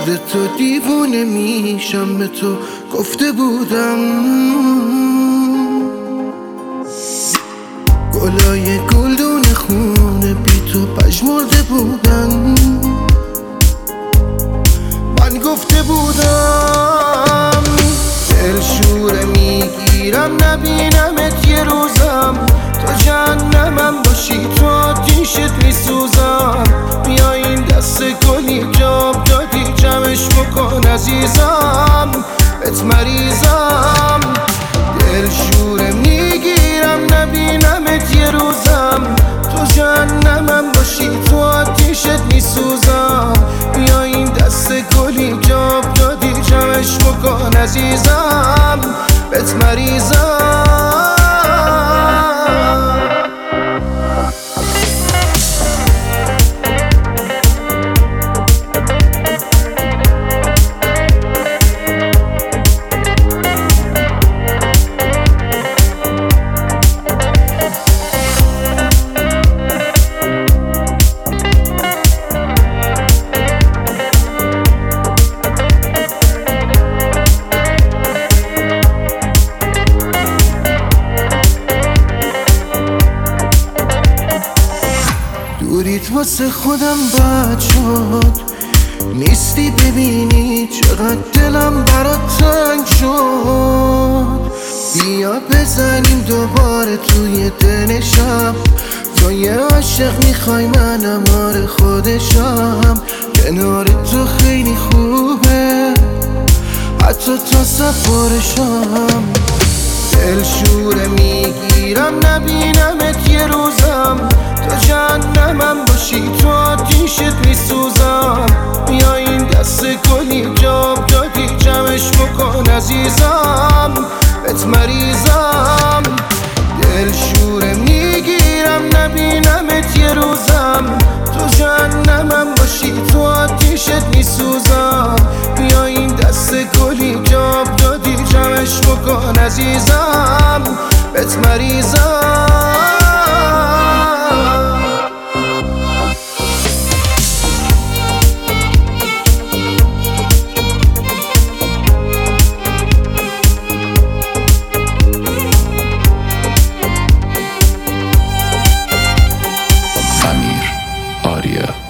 تو دیوونه میشم، به تو گفته بودم. گلای گلدون خونه بی تو پژمرده بودن. من گفته بودم دلشوره میگیرم نبینمت یه روزم. تو جهنمم باشی تو آتیشت میسوزم. بیا این دست گلی جاب دادی جمعش بکن عزیزم، بهت مریضم. دلشوره میگیرم نبینمت یه روزم. تو جهنمم باشی تو آتیشت میسوزم. بیا این دست گلی جاب دادی جمعش بکن عزیزم، بهت مریضم. دوریت واسه خودم بد شد، نیستی ببینی چقدر دلم برات تنگ شد. بیا بزنیم دوباره توی دل شب، تو یه عاشق میخوای منم آره خودشم. کنار تو خیلی خوبه حتی تا سفارشم. دلشوره میگیرم نبینمت یه روزم. تو جهنمم باشی تو آتیشت میسوزم. بیا این دست گلی جاب دادی جمعش بکن عزیزم، بهت مریضم. دلشوره میگیرم نبینمت یه روزم. تو جهنمم باشی تو آتیشت میسوزم. بیا این دست گلی جاب دادی جمعش بکن عزیزم، بهت مریضم. امیر آریا.